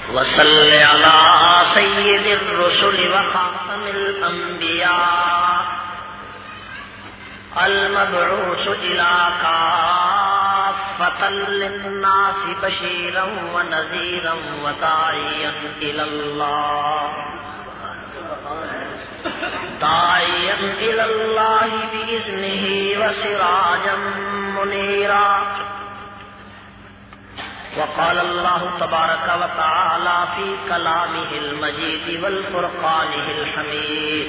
وصل على سيد الرسل وخاتم الأنبياء المبعوث إلى كافة للناس بشيرا ونذيرا وداعيا إلى الله بإذنه وسراجا منيرا. وقال الله تبارك وتعالى في كلامه المجيد والفرقانه الحميد: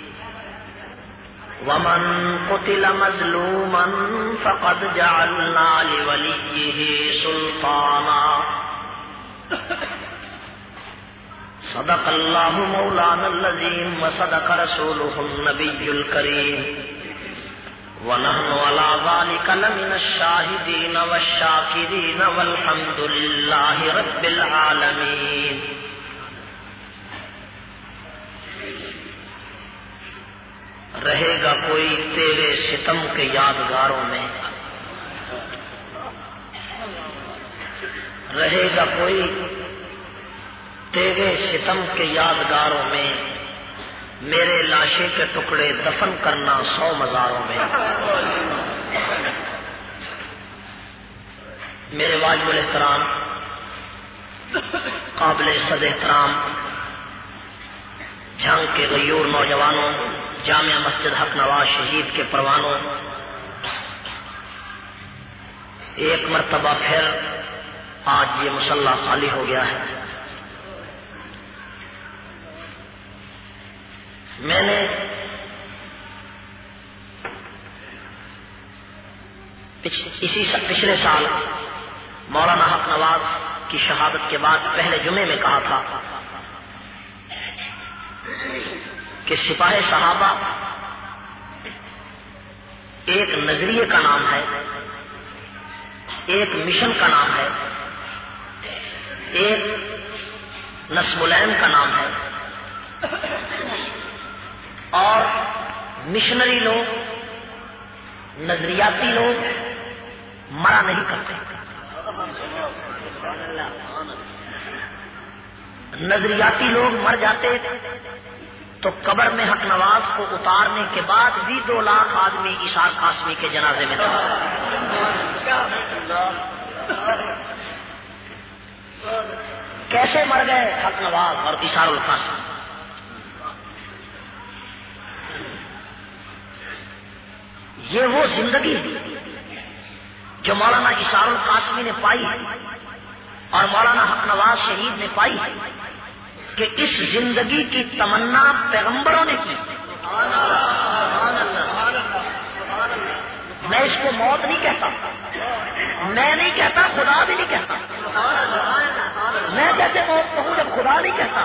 ومن قتل مظلوما فقد جعلنا لوليه سلطانا. صدق الله مولانا العظيم وصدق رسوله النبي الكريم، ونحن على ذلك لمن الشاهدين والشاكرين والحمد لله رب العالمين. رہے گا کوئی تیرے ستم کے یادگاروں میں، رہے گا کوئی تیرے ستم کے یادگاروں میں، میرے لاشے کے ٹکڑے دفن کرنا 100 مزاروں میں. میرے واجب الاحترام قابل صد احترام جھنگ کے غیور نوجوانوں، جامعہ مسجد حق نواز شہید کے پروانوں، ایک مرتبہ پھر آج یہ مصلی خالی ہو گیا ہے. میں نے پچھلے سال مولانا حق نواز کی شہادت کے بعد پہلے جمعے میں کہا تھا کہ سپاہ صحابہ ایک نظریے کا نام ہے، ایک مشن کا نام ہے، ایک نسب العین کا نام ہے، اور مشنری لوگ، نظریاتی لوگ مرا نہیں کرتے. نظریاتی لوگ مر جاتے تو قبر میں حق نواز کو اتارنے کے بعد بھی 2 لاکھ آدمی اشار قاسمی کے جنازے میں تھا. کیسے مر گئے حق نواز اور اشار القاسمی؟ یہ وہ زندگی جو مولانا اشار القاسمی نے پائی اور مولانا حق نواز شہید نے پائی کہ اس زندگی کی تمنا پیغمبروں نے کی. میں اس کو موت نہیں کہتا، میں نہیں کہتا، خدا بھی نہیں کہتا. میں کہتے موت کہوں جب خدا نہیں کہتا.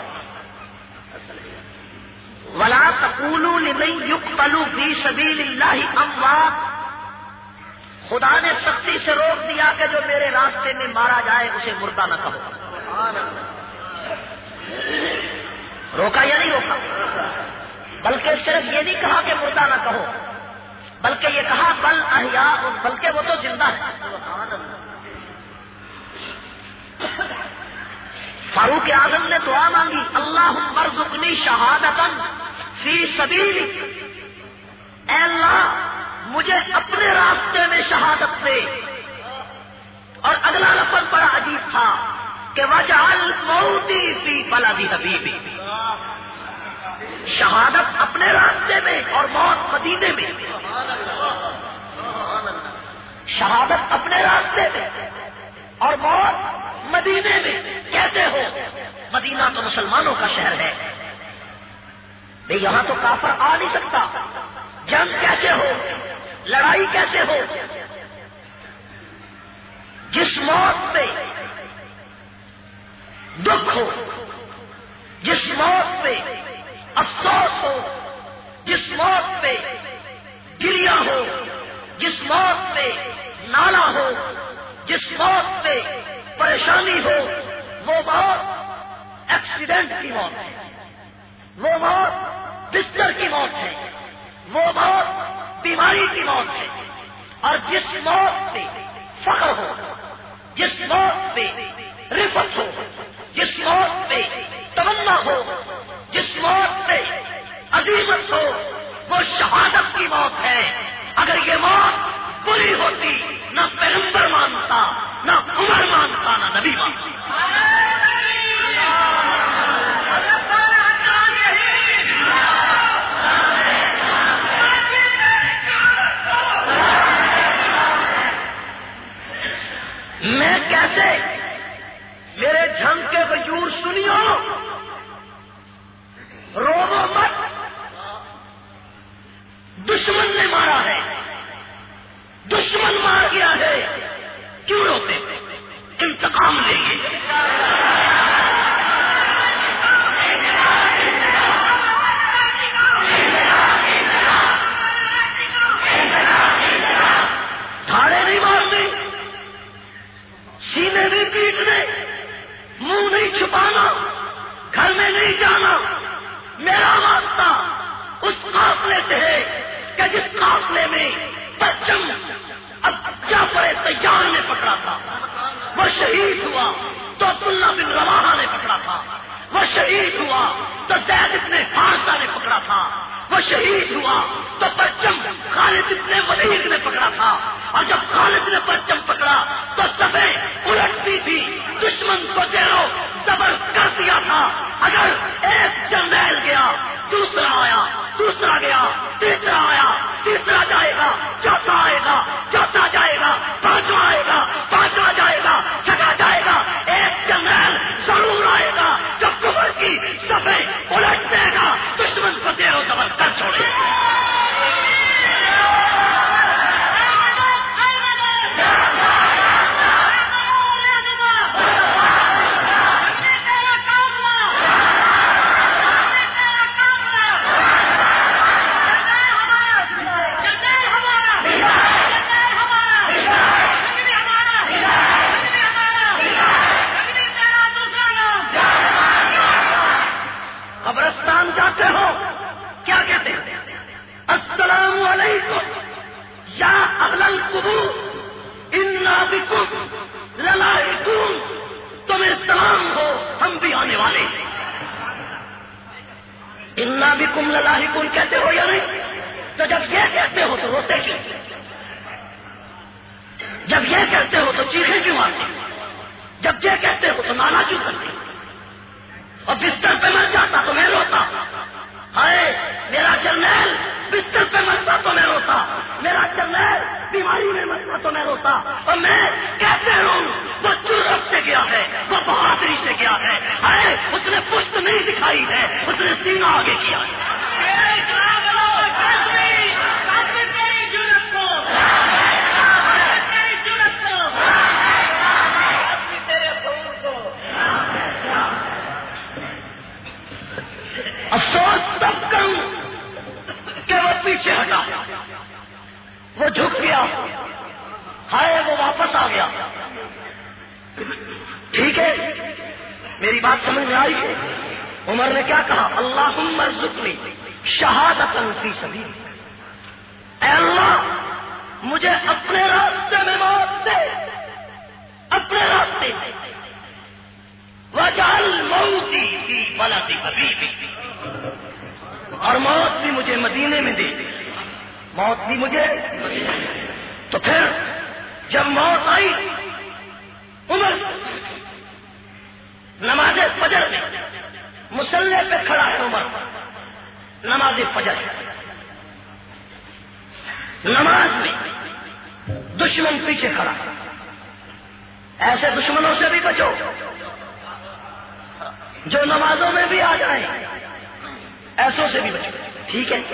وَلَا تَقُولُوا لِمَن يُقْتَلُ فِي سَبِيلِ اللَّهِ أَمْوَاتٌ. خدا نے سختی سے روک دیا کہ جو میرے راستے میں مارا جائے اسے مردہ نہ کہو. روکا یا نہیں روکا؟ بلکہ صرف یہ نہیں کہا کہ مردہ نہ کہو، بلکہ یہ کہا بل احیاء، بلکہ وہ تو زندہ ہے. فاروق اعظم نے دعا مانگی: اللہم ارزقنی شہادتا فی سبیلک. اے اللہ مجھے اپنے راستے میں شہادت دے. اور اگلا لفظ بڑا عجیب تھا کہ وجعل موتی فی بلد حبیبی. شہادت اپنے راستے میں اور موت مدینے میں. شہادت اپنے راستے میں اور موت مدینے میں. کہتے ہو مدینہ تو مسلمانوں کا شہر ہے، یہاں تو کافر آ نہیں سکتا. جنگ کیسے ہو، لڑائی کیسے ہو؟ جس موت پہ دکھ ہو، جس موت پہ افسوس ہو، جس موت پہ گریہ ہو، جس موت پہ نالا ہو، جس موت پہ پریشانی ہو، وہ موت ایکسیڈنٹ کی موت ہے، وہ موت بستر کی موت ہے، وہ موت بیماری کی موت ہے. اور جس موت پہ فخر ہو، جس موت پہ رفت ہو، نہ ہو، جس موت پہ عزیمت ہو، وہ شہادت کی موت ہے۔ اگر یہ موت بری ہوتی نہ پیغمبر مانتا، نہ عمر مانتا، نہ نبی مانتا۔ میں کیسے میرے جھنگ کے غیور سنیو، روو مت، دشمن نے مارا ہے، دشمن مار گیا ہے، کیوں روتے؟ انتقام لیں گے۔ دھاڑے نہیں مارنے، سینے نہیں پیٹنے، منہ نہیں چھپانا، گھر میں نہیں جانا۔ میرا واسطہ اس قافلے سے ہے کہ جس قافلے میں پرچم اب جعفر طیار نے پکڑا تھا، وہ شہید ہوا تو عبداللہ بن رواحہ نے پکڑا تھا، وہ شہید ہوا تو زید بن حارثہ نے پکڑا تھا، وہ شہید ہوا تو پرچم خالد بن ولید نے پکڑا تھا، اور جب خالد نے پرچم پکڑا تو صفیں الٹتی تھی، دشمن کو زیرو زبر کر دیا تھا۔ اگر ایک جرنیل گیا، دوسرا آیا، دوسرا گیا، تیسرا آیا، تیسرا جائے گا، چوتھا آئے گا، چوتھا جائے گا، پانچواں آئے گا، پانچواں جائے گا، چھٹا جائے گا، ایک جرنیل ضرور آئے گا جو کفر کی صفیں الٹ دے گا، دشمن کو زیرو زبر کر چھوڑے گا۔ قبرستان جاتے ہو کیا کہتے ہیں؟ السلام علیکم یا اہل القبور انا بکم للاحقون، تمہیں سلام ہو، ہم بھی آنے والے ہیں۔ انا بکم للاحقون کہتے ہو یا نہیں؟ تو جب یہ کہتے ہو تو روتے کیوں؟ جب یہ کہتے ہو تو چیخیں کیوں آتی؟ جب یہ کہتے ہو تو نالا کیوں کرتے؟ اور بستر پہ مر جاتا تو میں روتا، ہائے میرا جرنیل بستر پہ مرتا تو میں روتا، میرا جرنیل بیماری میں مرتا تو میں روتا، اور میں کیسے روں؟ وہ جرأت سے گیا ہے، وہ بہادری سے گیا ہے، ہائے اس نے پشت نہیں دکھائی ہے، اس نے سینہ آگے کیا ہے۔ افسوس تب کروں کہ وہ پیچھے ہٹا، وہ جھک گیا، ہائے وہ واپس آ گیا۔ ٹھیک ہے، میری بات سمجھ میں آئی ہے؟ عمر نے کیا کہا؟ اللہم ارزقنی شہادۃ فی سبیلک، اے اللہ مجھے اپنے راستے میں موت دے، اپنے راستے میں، وجعل موتی فی بلد حبیبی، اور موت بھی مجھے مدینے میں دے دے، موت بھی مجھے۔ تو پھر جب موت آئی، عمر نماز فجر میں مصلی پہ کھڑا ہے، عمر نماز فجر نماز میں دشمن پیچھے کھڑا، ایسے دشمنوں سے بھی بچو جو نمازوں میں بھی آ جائیں، ایسوں سے بھی بچو، ٹھیک ہے؟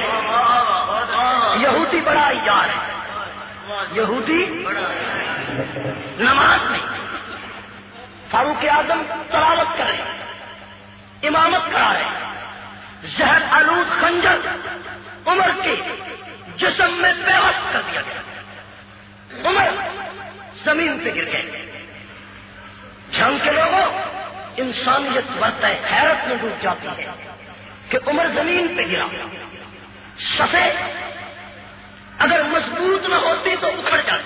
یہودی بڑا یار ہے، یہودی نماز میں فاروق اعظم تلاوت کر رہے، امامت کرا رہے، زہر آلود خنجر عمر کے جسم میں پیوست کر دیا گیا، عمر زمین پہ گر گئے۔ جنگ کے لوگوں انسانیت برتا ہے، حیرت میں ڈوب جاتی ہے کہ عمر زمین پہ گرا، صفیں اگر مضبوط نہ ہوتی تو اکھڑ جاتی،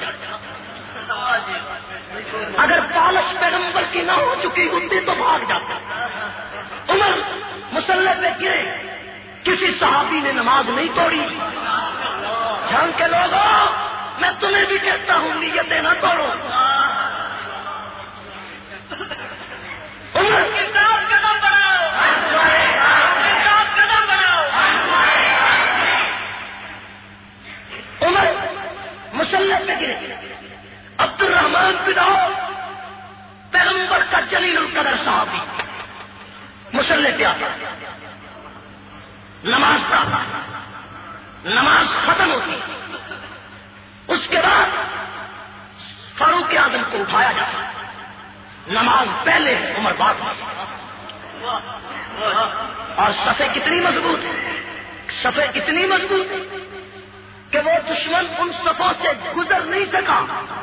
اگر پالش پیغمبر کی نہ ہو چکی ہوتی تو بھاگ جاتا۔ عمر مسلح پہ گرے، کسی صحابی نے نماز نہیں توڑی۔ جان کے لوگوں، میں تمہیں بھی کہتا ہوں نیتیں نہ توڑو۔ عمر کے ساتھ قدم بڑھاؤ، قدم بڑھاؤ۔ عمر مسلح پہ گرے، عبد الرحمان بن عوف پیغمبر کا جلیل القدر صحابی مسلح پہ آتا، نماز پڑھتا، نماز ختم ہوتی، اس کے بعد فاروق اعظم کو اٹھایا جاتا، نماز پہلے عمر بعد، اور صفیں کتنی مضبوط ہے، صفیں اتنی مضبوط ہے کہ وہ دشمن ان صفوں سے گزر نہیں سکا۔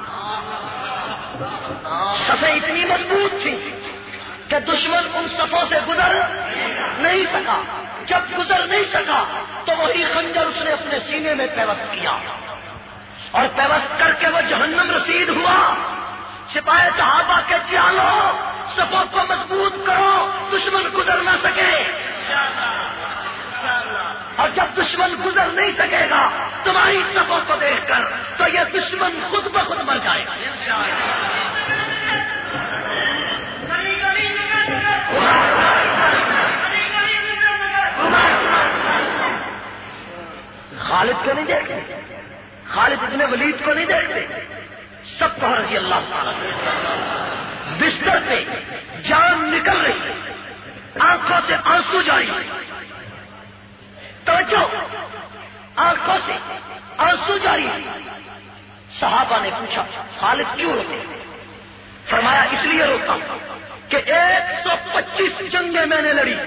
صفیں اتنی مضبوط تھی کہ دشمن ان صفوں سے گزر نہیں سکا۔ جب گزر نہیں سکا تو وہی خنجر اس نے اپنے سینے میں پیوست کیا، اور پیوست کر کے وہ جہنم رسید ہوا۔ سپاہی صحابہ کے چالو صفوں کو مضبوط کرو، دشمن گزر نہ سکے، اور جب دشمن گزر نہیں سکے گا تمہاری صفوں کو دیکھ کر تو یہ دشمن خود بخود مر جائے گا۔ خالد کو نہیں دیکھتے، خالد ابن ولید کو نہیں دیکھتے، سب کو رضی اللہ تعالیٰ۔ بستر پہ جان نکل رہی، آنکھوں سے آنسو جاری، توجہ، آنکھوں سے آنسو جاری۔ صحابہ نے پوچھا خالد کیوں روتے؟ فرمایا اس لیے روتا ہوں کہ 125 جنگیں میں نے لڑی،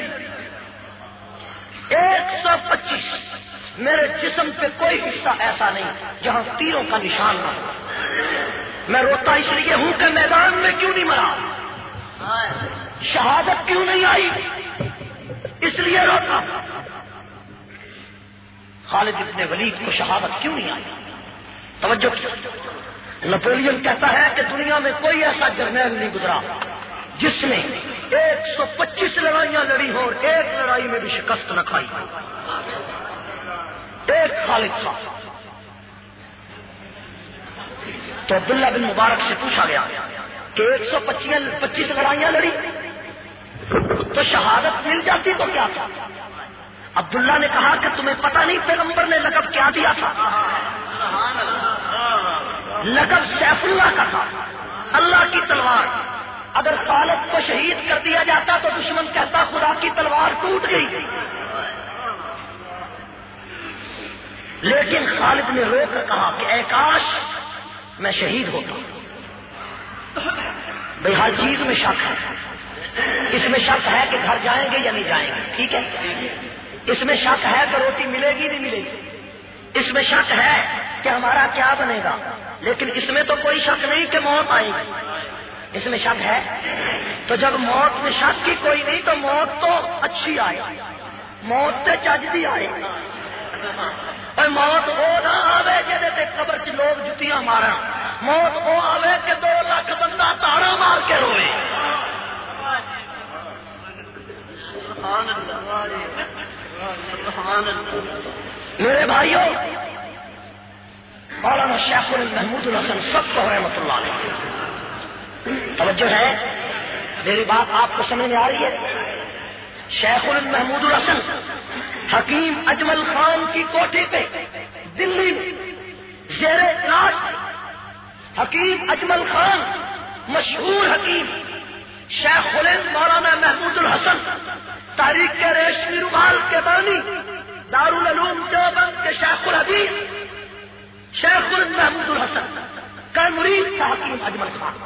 125، میرے جسم پہ کوئی حصہ ایسا نہیں جہاں تیروں کا نشان نہ ہو۔ میں روتا اس لیے ہوں کہ میدان میں کیوں نہیں مرا، شہادت کیوں نہیں آئی، اس لیے روتا ہوں۔ خالد ابن ولید کو شہادت کیوں نہیں آئی؟ توجہ، نپولین کہتا ہے کہ دنیا میں کوئی ایسا جرنیل نہیں گزرا جس نے 125 لڑائیاں لڑی ہو اور ایک لڑائی میں بھی شکست نہ کھائی، ایک خالد تھا۔ تو عبداللہ بن مبارک سے پوچھا گیا کہ 125 لڑائیاں لڑی تو شہادت مل جاتی تو کیا تھا؟ عبداللہ نے کہا کہ تمہیں پتہ نہیں پیغمبر نے لقب کیا دیا تھا؟ لقب سیف اللہ کا تھا، اللہ کی تلوار۔ اگر خالد کو شہید کر دیا جاتا تو دشمن کہتا خدا کی تلوار ٹوٹ گئی، لیکن خالد نے رو کر کہا کہ اے کاش میں شہید ہوتا۔ بھئی ہر چیز میں شک ہے، اس میں شک ہے کہ گھر جائیں گے یا نہیں جائیں گے، ٹھیک ہے، اس میں شک ہے کہ روٹی ملے گی نہیں ملے گی، اس میں شک ہے کہ ہمارا کیا بنے گا، لیکن اس میں تو کوئی شک نہیں کہ موت آئے گی، اس میں شک ہے۔ تو جب موت میں شک کی کوئی نہیں تو موت تو اچھی آئے، موت سے چجدی آئے، اور موت وہ نہ آوے جہاں قبر چ لوگ جتیاں مارا، موت وہ آوے کہ 2 لاکھ بندہ تاڑا مار کے روئے۔ میرے بھائیوں، مولانا شیخ محمود الحسن سب کو رحمۃ اللہ علیہ، توجہ ہے میری بات آپ کو سمجھ میں آ رہی ہے؟ شیخ محمود الحسن حکیم اجمل خان کی کوٹھی پہ دلی میں زیر علاج، حکیم اجمل خان مشہور حکیم، شیخ مولانا محمود الحسن تاریخ کے ریشمی رومال کے بانی، دارالعلوم دیوبند کے شیخ الحدیث شیخ محمود الحسن کا مرید تھا حکیم اجمل خان۔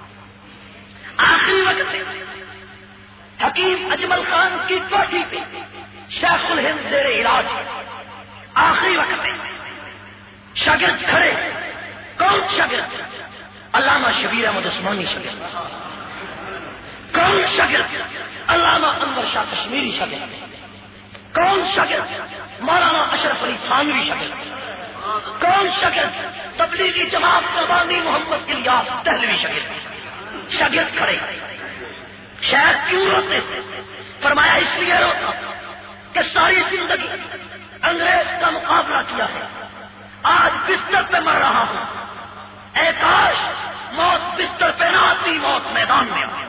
آخری وقت میں حکیم اجمل خان کی کوٹھی پہ شیخ الہند زیر علاج، آخری وقت میں شاگرد کھڑے، کون شاگرد؟ علامہ شبیر احمد عثمانی شاگرد، کون شاگرد؟ علامہ انور شاہ کشمیری شاگرد، کون شاگرد؟ مولانا اشرف علی تھانوی شاگرد، کون شاگرد؟ تبلیغی جماعت کا بانی محمد الیاس دہلوی شاگرد۔ شاگرد کھڑے، شاید کیوں روتے تھے؟ فرمایا اس لیے روتا کہ ساری زندگی انگریز کا مقابلہ کیا ہے، آج بستر پہ مر رہا ہوں، اے کاش موت بستر پہ نہ آتی، موت میدان میں آتی،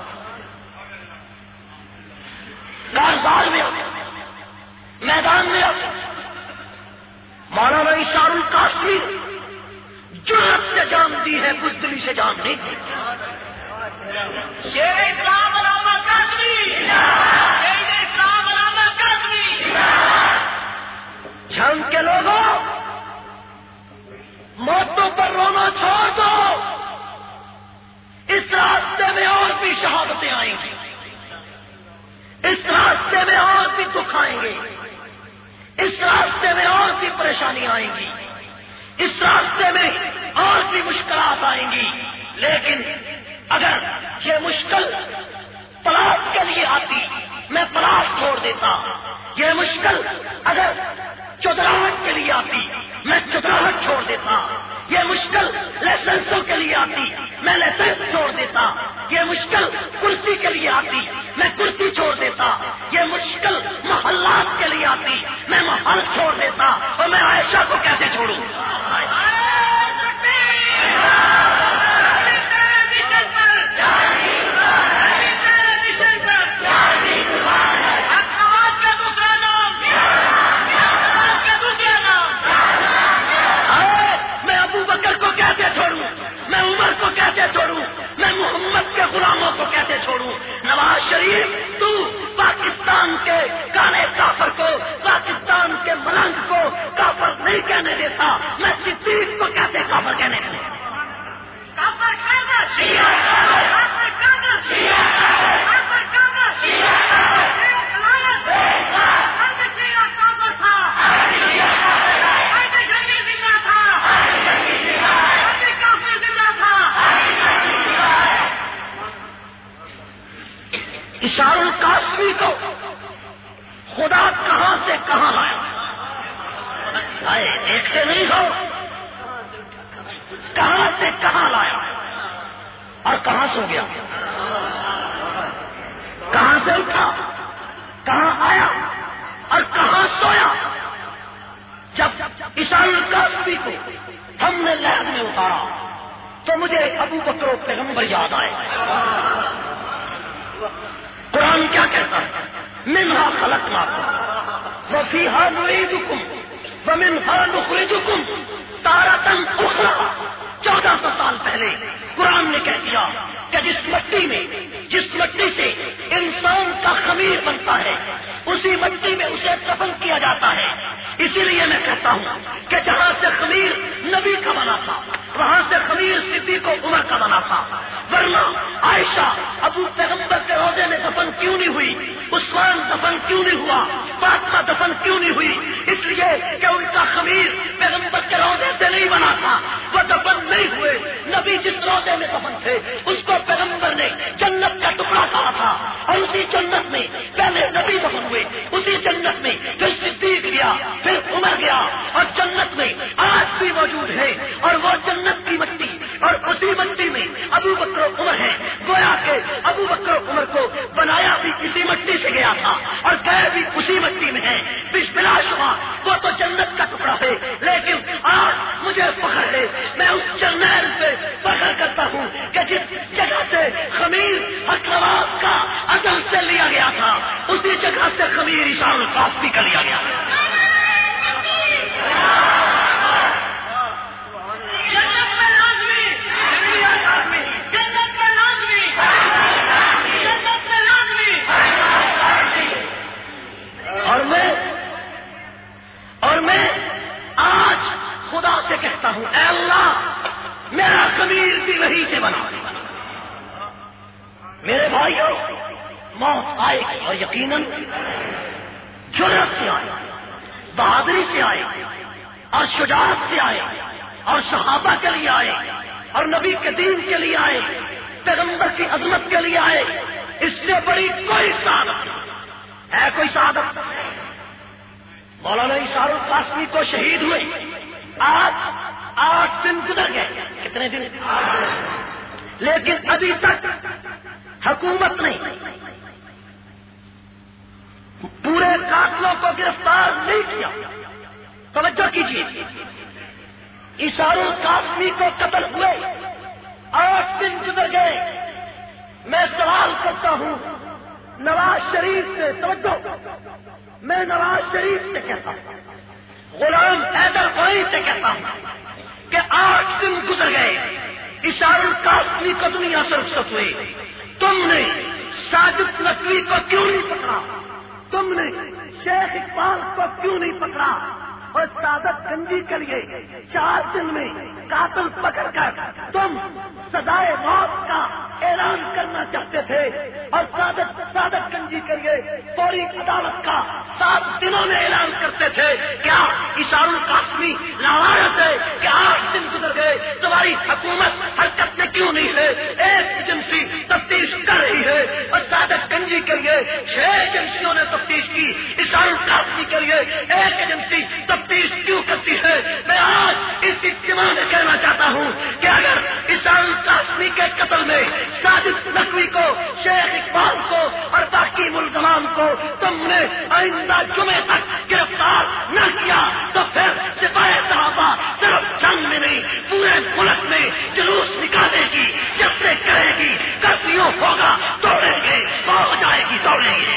کارزار میں آتی، میدان میں آتی۔ مولانا اشار القاسمی جرأت سے جان دی ہے، بزدلی سے جان نہیں دی۔ شیر اسلام علامہ قاسمی، شیر اسلام علامہ قاسمی۔ جنگ کے لوگوں، موتوں پر رونا چھوڑ دو، اس راستے میں اور بھی شہادتیں آئیں گی، اس راستے میں اور بھی دکھ آئیں گے، اس راستے میں اور بھی پریشانیاں آئیں گی، اس راستے میں اور بھی مشکلات آئیں گی، لیکن اگر یہ مشکل پلاس کے لیے آتی میں پلاس چھوڑ دیتا، یہ مشکل اگر چودراہٹ کے لیے آتی میں چودراہٹ چھوڑ دیتا، یہ مشکل لائسنسوں کے لیے آتی میں لائسنس چھوڑ دیتا، یہ مشکل کرسی کے لیے آتی میں کرسی چھوڑ دیتا، یہ مشکل محلات کے لیے آتی میں محل چھوڑ دیتا، اور میں عائشہ کو کیسے چھوڑوں؟ چھوڑوں میں محمد کے غلاموں کو کیسے چھوڑوں؟ نواز شریف تو پاکستان کے کانے کافر کو، پاکستان کے ملنگ کو کافر نہیں کہنے دیتا، میں صدیق کو کیسے کافر کہنے دیتا؟ اشار القاسمی کو خدا کہاں سے کہاں لایا؟ دیکھتے نہیں ہو کہاں سے کہاں لایا اور کہاں سو گیا، کہاں سے اٹھا، کہاں آیا اور کہاں سویا؟ جب اشار القاسمی کو ہم نے لہد میں اتارا تو مجھے ابو بکر و پیغمبر یاد آئے۔ قرآن کیا کہتا ہے؟ منہا خلقناکم وفیہا نعیدکم ومنہا نخرجکم تارۃ اخری۔ 1400 سال پہلے قرآن نے کہہ دیا کہ جس مٹی سے انسان کا خمیر بنتا ہے اسی مٹی میں اسے دفن کیا جاتا ہے۔ اسی لیے میں کہتا ہوں کہ جہاں سے خمیر نبی کا بنا تھا وہاں سے خمیر صدیق و عمر کا بنا تھا، ورنہ عائشہ ابو پیغمبر کے روضے میں دفن کیوں نہیں ہوئی؟ عثمان دفن کیوں نہیں ہوا؟ فاطمہ دفن کیوں نہیں ہوئی؟ اس لیے کہ ان کا خمیر پیغمبر کے روضے سے نہیں بنا تھا، وہ دفن نہیں ہوئے۔ نبی جس روضے میں دفن تھے اس کو پیغمبر نے جنت کا ٹکڑا کہا تھا، اور اسی جنت میں پہلے نبی دفن ہوئے، اسی جنت میں پھر صدیق گیا، پھر عمر گیا، اور جنت میں آج بھی موجود ہے، اور وہ جنت کی مٹی اور اسی مٹی میں ابو بکر و عمر ہے۔ گویا کہ ابو بکر و عمر کو بنایا بھی اسی مٹی سے گیا تھا اور گئے بھی اسی مٹی میں ہے، بلا شبہ وہ تو جنت کا ٹکڑا ہے، لیکن آج مجھے فخر ہے، میں اس جرنیل پہ فخر کرتا ہوں کہ جس جگہ سے خمیر حق نواز کا عزم سے لیا گیا تھا اسی جگہ سے خمیر اشار القاسمی کا لیا گیا۔ اور میں آج خدا سے کہتا ہوں، اے اللہ میرا خمیر بھی وہی سے بنا۔ میرے بھائیوں، موت آئے گی اور یقیناً جرأت سے آئے، بہادری سے آئے اور شجاعت سے آئے اور صحابہ کے لیے آئے اور نبی کے دین کے لیے آئے، پیغمبر کی عظمت کے لیے آئے۔ اس سے بڑی کوئی سعادت ہے؟ کوئی سعادت؟ مولانا اشار القاسمی کو شہید ہوئے آج 8 دن گزر گئے۔ کتنے دن؟ لیکن ابھی تک حکومت نے قاتلوں کو گرفتار نہیں کیا. توجہ کیجیے، ایثار القاسمی کو قتل ہوئے 8 دن گزر گئے. میں سوال کرتا ہوں نواز شریف سے، توجہ، میں نواز شریف سے کہتا ہوں، غلام حیدر بھائی سے کہتا ہوں کہ 8 دن گزر گئے، ایثار القاسمی کو دنیا سے رخصت ہوئے، تم نے ساجد نقوی کو کیوں نہیں پکڑا؟ تم نے شیخ اقبال کو کیوں نہیں پکڑا؟ اور سعادت گنجی کے لیے 4 دن میں قاتل پکڑ کر تم سزائے موت کا اعلان کرنا چاہتے تھے، اور سعادت گنجی کے لیے فوری عدالت کا 7 دنوں میں اعلان کرتے تھے. کیا ایثار القاسمی لاوارث ہے کہ 8 دن گزر گئے تمہاری حکومت حرکت میں کیوں نہیں ہے؟ ایک ایجنسی تفتیش کر رہی ہے اور سعادت گنجی کے لیے 6 ایجنسیوں نے تفتیش کی، ایثار القاسمی کے لیے ایک ایجنسی تفتیش کیوں کرتی ہے؟ میں آج اس اجتماع میں کہنا چاہتا ہوں کہ اگر ایثار القاسمی کے قتل میں ساجد نقوی کو، شیخ اقبال کو اور باقی ملزمان کو تم نے آئندہ جمعے تک گرفتار نہ کیا تو پھر سپاہی صحابہ صرف جنگ میں نہیں پورے ملک میں جلوس نکالے گی، جب سے کہے گی کرفیو ہوگا دوڑیں گے، ہو جائے گی دوڑیں گے.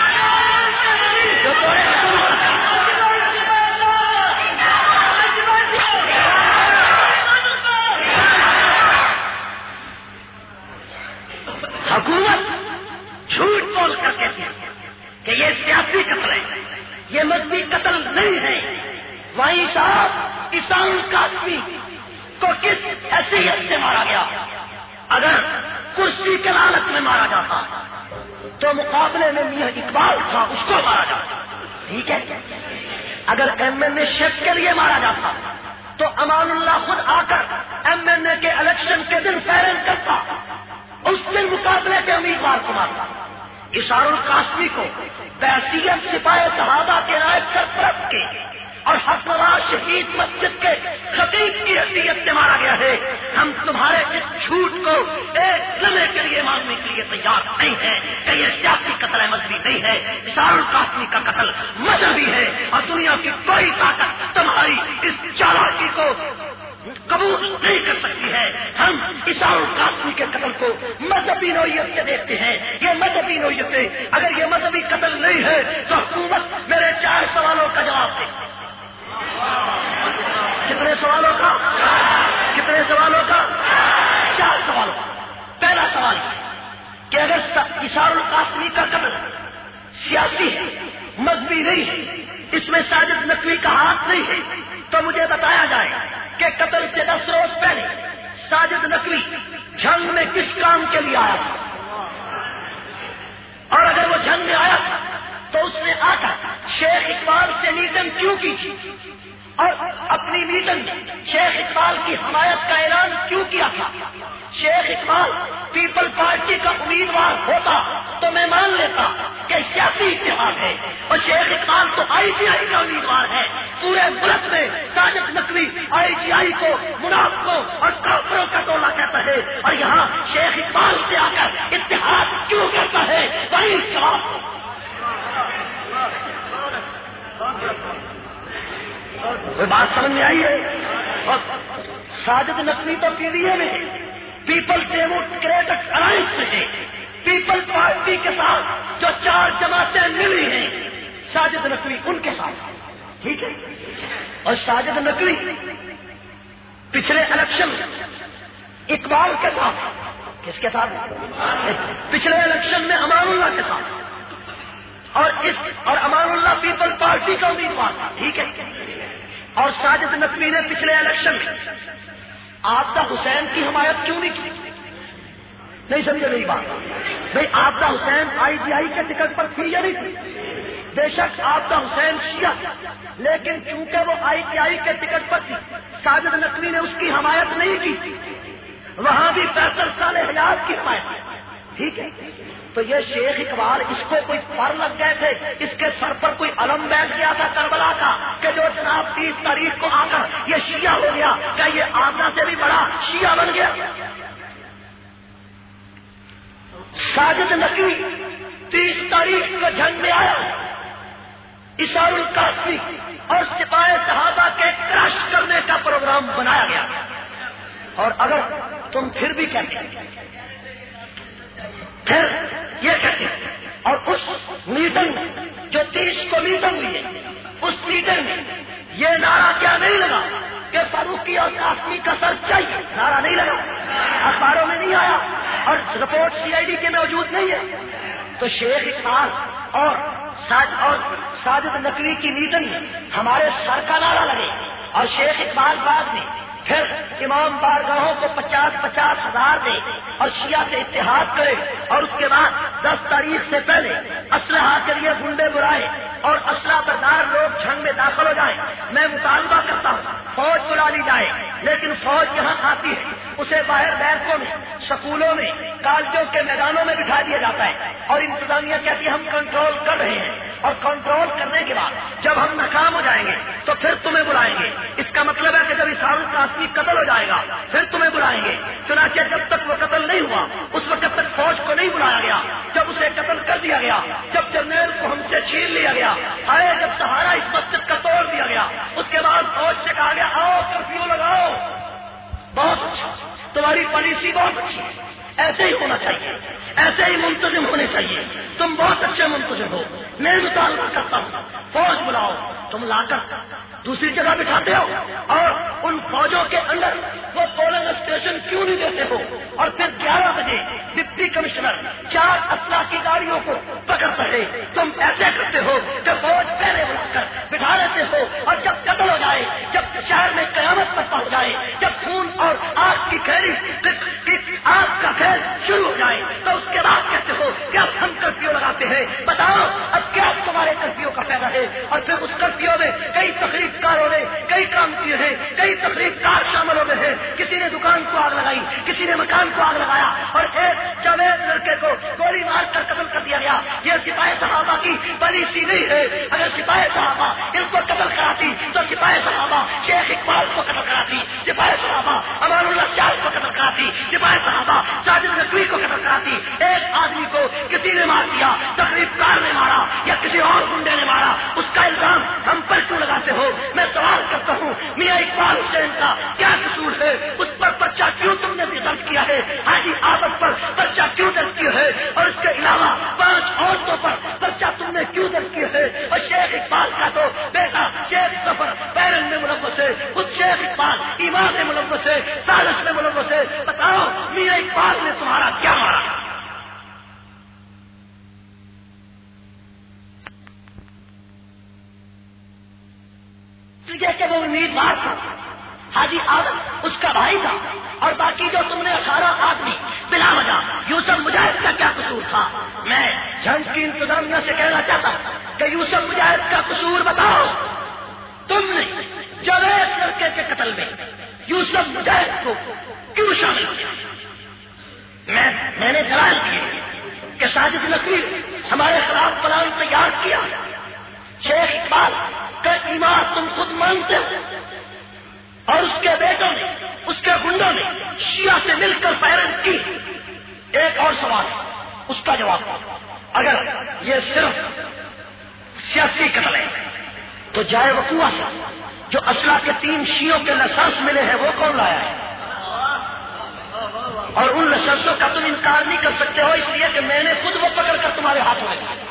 حکومت جھوٹ بول کر کہتی ہے کہ یہ سیاسی قتل ہے، یہ مذہبی قتل نہیں ہے. وہیں صاحب ایثار القاسمی کو کس حیثیت سے مارا گیا؟ اگر کرسی کے لالچ میں مارا جاتا تو مقابلے میں میاں اقبال تھا، اس کو مارا جاتا، ٹھیک ہے. اگر ایم این اے شیف کے لیے مارا جاتا تو امان اللہ خود آ کر ایم این اے کے الیکشن کے دن فائرنگ کرتا، اس دن مقابلے کے امیدوار کو مارتا. ایثار القاسمی کو بحیثیت سپاہی صحابہ کے نائب سرپرست کے اور حق نواز شہید مسجد کے خطیب کی حیثیت سے مارا گیا ہے. ہم تمہارے اس جھوٹ کو ایک لمحے کے لیے ماننے کے لیے تیار نہیں ہیں کہ یہ سیاسی قتل ہے، مذہبی نہیں ہے. ایثار القاسمی کا قتل مذہبی ہے اور دنیا کی کوئی طاقت تمہاری اس چالاکی کو قبول نہیں کر سکتی ہے. ہم ایثار القاسمی کے قتل کو مذہبی نوعیت سے دیکھتے ہیں. یہ مذہبی نوعیت ہے. اگر یہ مذہبی قتل نہیں ہے تو حکومت میرے 4 سوالوں کا جواب دے. کتنے سوالوں کا؟ 4 سوالوں کا. پہلا سوال کہ اگر ایثار القاسمی کا قتل سیاسی ہے، مذہبی نہیں ہے، اس میں ساجد نقوی کا ہاتھ نہیں ہے، تو مجھے بتایا جائے کہ قتل سے 10 روز پہلے ساجد نقوی جنگ میں کس کام کے لیے آیا تھا؟ اور اگر وہ جنگ میں آیا تھا تو اس نے آ کر شیخ اقبال سے میٹنگ کیوں کی تھی؟ اور اپنی میٹنگ شیخ اقبال کی حمایت کا اعلان کیوں کیا تھا؟ شیخ اقبال پیپل پارٹی کا امیدوار ہوتا تو میں مان لیتا کہ سیاسی اتحاد ہے، اور شیخ اقبال تو آئی ٹی آئی کا امیدوار ہے. پورے ملک میں Sajid Naqvi I T I کو منافقوں اور کافروں کا ٹولہ کہتا ہے، اور یہاں شیخ اقبال سے آ کر اتحاد کیوں کرتا ہے؟ وہی جواب. کوئی بات سمجھ میں آئی ہے؟ اور ساجد نقوی تو پی ڈی اے میں ہے، پیپل ڈیموکریٹک الائنس میں ہے، پیپل پارٹی کے ساتھ جو 4 جماعتیں ملی ہیں ساجد نقوی ان کے ساتھ، ٹھیک ہے. اور ساجد نقوی پچھلے الیکشن اقبال کے ساتھ، کس کے ساتھ؟ پچھلے الیکشن میں امان اللہ کے ساتھ، اور امان اللہ پیپل پارٹی کا امیدوار تھا، ٹھیک ہے. اور ساجد نقوی نے پچھلے الیکشن میں عابدہ حسین کی حمایت کیوں نہیں کی؟ نہیں سمجھے میری بات؟ بھائی عابدہ حسین آئی ٹی آئی کے ٹکٹ پر تھی یا نہیں تھی؟ بے شک عابدہ حسین شیعہ، لیکن چونکہ وہ آئی ٹی آئی کے ٹکٹ پر تھی ساجد نقوی نے اس کی حمایت نہیں کی. وہاں بھی فیصل صالح حیات کی حمایت، ٹھیک ہے. تو یہ شیخ اقبال اس کو کوئی پر لگ گئے تھے، اس کے سر پر کوئی علم بیٹھ گیا تھا کربلا کا کہ جو جناب 30 تاریخ کو آ کر یہ شیعہ ہو گیا، کیا یہ آگرہ سے بھی بڑا شیعہ بن گیا؟ ساجد نقوی 30 تاریخ کو جنگ میں آیا اشار القاسمی اور سپاہ صحابہ کے کرش کرنے کا پروگرام بنایا گیا. اور اگر تم پھر بھی کہتے پھر یہ کہتے اور اس میٹنگ جو 30 کو میٹنگ ہوئی ہے اس میٹنگ میں یہ نعرہ کیا نہیں لگا کہ فاروقی اور قاسمی کا سر چاہیے؟ نعرہ نہیں لگا، اخباروں میں نہیں آیا اور رپورٹ CID کے موجود نہیں ہے. تو شیخ اقبال اور ساجد نقوی کی میٹنگ میں ہمارے سر کا نعرہ لگے اور شیخ اقبال بعد میں پھر امام بارگاہوں کو 50-50 ہزار دے اور شیعہ سے اتحاد کرے اور اس کے بعد 10 تاریخ سے پہلے اسلحہ کے لیے گنڈے برائے اور اسلحہ بردار لوگ جنگ میں داخل ہو جائیں. میں مطالبہ کرتا ہوں فوج بلا لی جائے، لیکن فوج یہاں آتی ہے اسے باہر بیرکوں میں، سکولوں میں، کالجوں کے میدانوں میں بٹھا دیا جاتا ہے اور انتظامیہ کہتی ہے ہم کنٹرول کر رہے ہیں. اور کنٹرول کرنے کے بعد جب ہم ناکام ہو جائیں گے تو پھر تمہیں بلائیں گے. اس کا مطلب ہے کہ جب اشار القاسمی قتل ہو جائے گا پھر تمہیں بلائیں گے. چنانچہ جب تک وہ قتل نہیں ہوا اس وقت تک فوج کو نہیں بلایا گیا. جب اسے قتل کر دیا گیا، جب جرنیل کو ہم سے چھین لیا گیا، جب سہارا اس مسجد کا توڑ دیا گیا، اس کے بعد فوج سے کہا گیا آؤ کرفیو لگاؤ. بہت اچھا، تمہاری پالیسی بہت اچھی ہے، ایسے ہی ہونا چاہیے، ایسے ہی منتظم ہونے چاہیے. تم بہت اچھے منتظم ہو. میں مطالبہ کرتا ہوں فوج بلاؤ. تم لا کر دوسری جگہ بٹھاتے ہو اور ان فوجوں کے اندر وہ پولنگ اسٹیشن کیوں نہیں دیتے ہو؟ اور پھر 11 بجے ڈپٹی کمشنر 4 اسلحہ کی گاڑیوں کو پکڑ سکے. تم ایسے کرتے ہو کہ فوج پہلے بلا کر بٹھا لیتے ہو اور جب قتل ہو جائے، جب شہر میں قیامت برپا ہو جائے، جب خون اور آگ کی کھیلی آگ کا کھیل شروع ہو جائے تو اس کے بعد کہتے ہو کہ اب ہم کرفیو لگاتے ہیں. بتاؤ اب کیا تمہارے کرفیو کا فائدہ ہے؟ اور پھر اس کرفیو میں کئی تقریب کاروں نے کئی کام کیے ہیں، کئی تقریب کار شامل ہو گئے ہیں. کسی نے دکان کو آگ لگائی، کسی نے مکان کو آگ لگایا اور ایک جاوید لڑکے کو گولی مار کر قتل کر دیا گیا. یہ سپاہ صحابہ کی پالیسی نہیں ہے. اگر سپاہ صحابہ ان کو قتل کراتی تو سپاہ صحابہ شیخ اقبال کو قتل کراتی، سپاہ صحابہ امان اللہ شاہ کو قتل کراتی، سپاہ صحابہ ساجد نقوی کو قتل کراتی. ایک آدمی کو کسی نے مار دیا، تقریب کار نے مارا یا کسی اور گنڈے نے مارا، اس کا الزام ہم پر کیوں لگاتے ہو؟ میں سوال کرتا ہوں میاں اقبال حسین کا کیا قصور ہے؟ اس پر پرچہ کیوں تم نے درج کیا ہے؟ حاجی عابد پر پرچہ کیوں درج کیا ہے؟ اور اس کے علاوہ 5 عورتوں پر پرچہ تم نے کیوں درج کیا ہے؟ اور شیخ اقبال کا تو بیٹا شیخ ظفر پیرن میں ملوث ہے، خود شیخ اقبال ایمان میں ملوث ہے، سازش میں ملوث ہے. بتاؤ میاں اقبال نے تمہارا کیا مارا؟ کہ وہ امیدوار تھا، حاجی عابد اس کا بھائی تھا، اور باقی جو تم نے 18 آدمی بلا وجہ یوسف مجاہد کا کیا قصور تھا؟ میں جنگ کی انتظامیہ سے کہنا چاہتا ہوں کہ یوسف مجاہد کا قصور بتاؤ. تم نے جاوید لڑکے کے قتل میں یوسف مجاہد کو کیوں شامل کیا؟ میں نے دلائل دیے کہ ساجد نقوی ہمارے خلاف پلان تیار کیا. شیخ اقبال کا ایمان تم خود مانتے ہو، اور اس کے بیٹوں نے، اس کے گنڈوں نے شیعہ سے مل کر فائرنگ کی. ایک اور سوال اس کا جواب، اگر یہ صرف سیاسی قتل ہے تو جائے وقوع سے جو اسلحہ کے 3 شیعوں کے لائسنس ملے ہیں وہ کون لایا ہے؟ اور ان لائسنسوں کا تم انکار نہیں کر سکتے ہو اس لیے کہ میں نے خود وہ پکڑ کر تمہارے ہاتھوں میں دیا.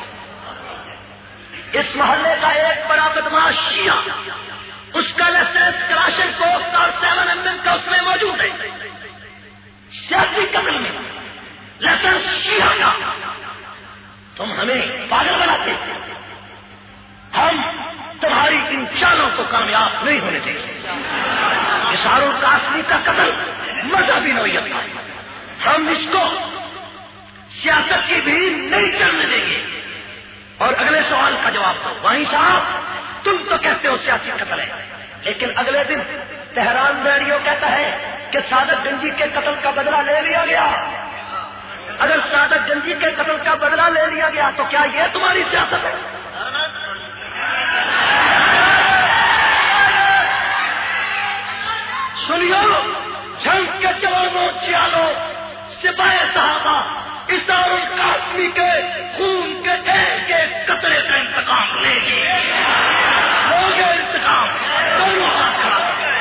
اس محلے کا ایک بڑا بدماش شیعہ، اس کا لائسنس کلاشن کوف اور 7mm کا اس میں موجود ہے. سیاسی قتل میں لائسنس شیعہ کا. تم ہمیں پاگل بناتے ہیں. ہم تمہاری ان چالوں کو کامیاب نہیں ہونے دیں گے. اشار القاسمی کا قتل مذہبی نوعیت کا، ہم اس کو سیاست کی بھی نہیں چلنے دیں گے. اور اگلے سوال کا جواب دو. وہیں صاحب تم تو کہتے ہو سیاسی قتل ہے، لیکن اگلے دن تہران ریڈیو کہتا ہے کہ سعادت گنجی کے قتل کا بدلہ لے لیا گیا. اگر سعادت گنجی کے قتل کا بدلہ لے لیا گیا تو کیا یہ تمہاری سیاست ہے؟ سنیو جنگ کے جوانوں، چیالوں، سپاہ صحابہ، اشار القاسمی کے خون کے ایک ایک قطرے کا انتقام لیں گے، انتقام دونوں ہاتھ کھڑا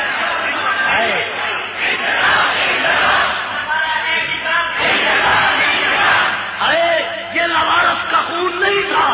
ارے یہ لوارس کا خون نہیں تھا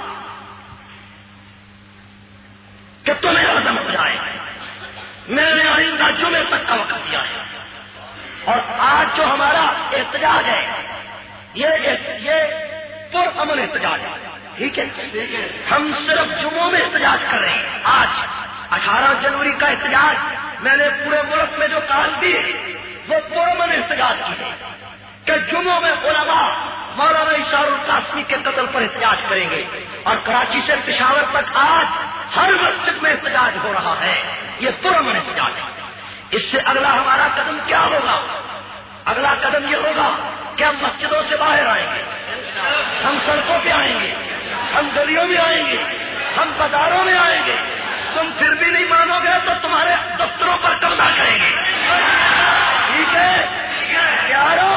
کہ تمہیں عدم ہو جائے. میں نے آئندہ جمعے تک کا وقت دیا ہے، اور آج جو ہمارا احتجاج ہے یہ پرامن احتجاج ہے. ٹھیک ہے، ہم صرف جمعوں میں احتجاج کر رہے ہیں. آج 18 جنوری کا احتجاج میں نے پورے ملک میں جو کال دی وہ پرامن احتجاج کی ہے کہ جمعوں میں علماء مولانا اشار القاسمی کے قتل پر احتجاج کریں گے، اور کراچی سے پشاور تک آج ہر مسجد میں احتجاج ہو رہا ہے. یہ پرامن احتجاج ہے. اس سے اگلا ہمارا قدم کیا ہوگا؟ اگلا قدم یہ ہوگا کہ ہم مسجدوں سے باہر آئیں گے، ہم سڑکوں پہ آئیں گے، ہم گلیوں میں آئیں گے، ہم بازاروں میں آئیں گے. تم پھر بھی نہیں مانو گے تو تمہارے دفتروں پر قبضہ کریں گے. ٹھیک ہے یارو،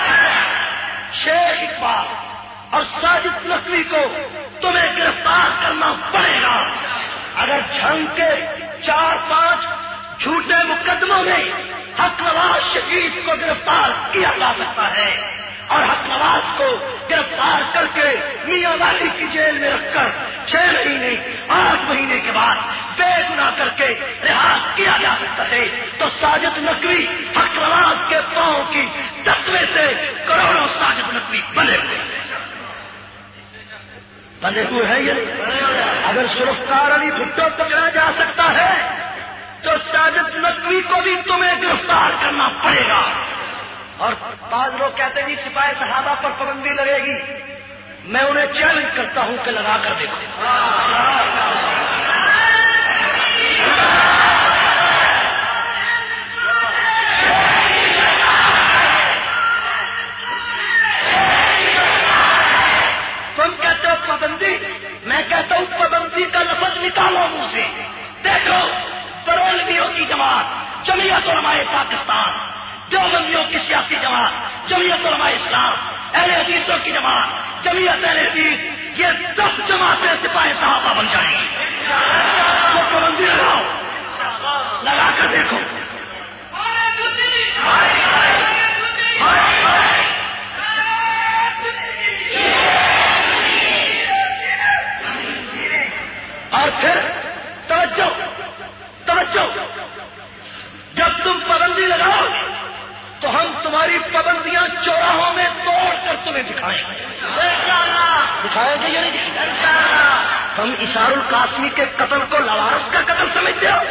شیخ اقبال اور ساجد نقوی کو تمہیں گرفتار کرنا پڑے گا. اگر جھنگ کے 4-5 جھوٹے مقدموں میں حق نواز شہید کو گرفتار کیا جا سکتا ہے، اور حق نواز کو گرفتار کر کے میاں والی کی جیل میں رکھ کر 6 مہینے 8 مہینے کے بعد بے گناہ کر کے رہا کیا جا سکتا ہے، تو ساجد نقوی حق نواز کے پاؤں کی تقوی سے کروڑوں ساجد نقوی بنے ہوئے ہیں. یہ اگر سرفکار علی بھٹو پکڑا جا سکتا ہے تو ساجد نقوی کو بھی تمہیں گرفتار کرنا پڑے گا. اور بعض لوگ کہتے ہیں سپاہی صحابہ پر پابندی لگے گی. میں انہیں چیلنج کرتا ہوں کہ لگا کر دیکھو. تم کہتے ہو پابندی، میں کہتا ہوں پابندی کا لفظ نکالو منہ سے. دیکھو برولویوں کی جماعت جمعیت علماء پاکستان، دیوبندیوں کی سیاسی جماعت جمعیت علماء اسلام، اہل حدیثوں کی جماعت جمعیت اہل حدیث، یہ 10 جماعتیں سپاہی صحابہ بن جائیں گی. تو پابندی لگاؤ، لگا کر دیکھو. اور پھر توجہ، جب تم پابندی لگاؤ تو ہم تمہاری پابندیاں چوراہوں میں توڑ کر تمہیں دکھائیں گے یا نہیں دکھائیں گے؟ ہم اشار القاسمی کے قتل کو لوارس کا قتل سمجھتے ہو؟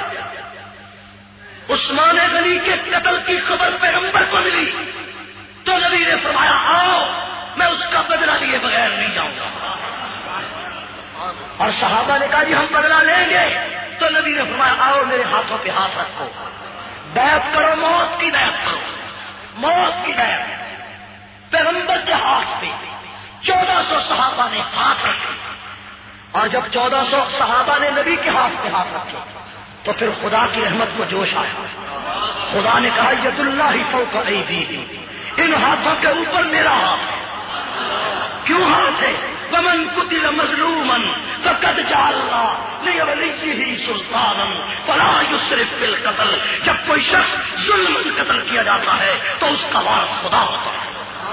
عثمان غنی کے قتل کی خبر پیغمبر کو ملی تو نبی نے فرمایا آؤ میں اس کا بدلہ لیے بغیر نہیں جاؤں گا. اور صحابہ نے کہا جی ہم بدلہ لیں گے تو نبی نے فرمایا آؤ میرے ہاتھوں پہ ہاتھ رکھو، بیعت کرو، موت کی بیعت کرو. موت کی بیعت پیغمبر کے ہاتھ پہ 1400 صحابہ نے ہاتھ رکھے، اور جب 1400 صحابہ نے نبی کے ہاتھ پہ ہاتھ رکھے تو پھر خدا کی رحمت کو جوش آیا. خدا نے کہا ید اللہ فوق ایدیہم، ان ہاتھوں کے اوپر میرا ہاتھ ہے. کیوں ہاتھ ہے؟ ومن قتل مظلوما فقد جعلنا لولیہ سلطانا فلا یسرف فی القتل. جب کوئی شخص ظلم قتل کیا جاتا ہے تو اس کا وارث خدا ہوتا ہے.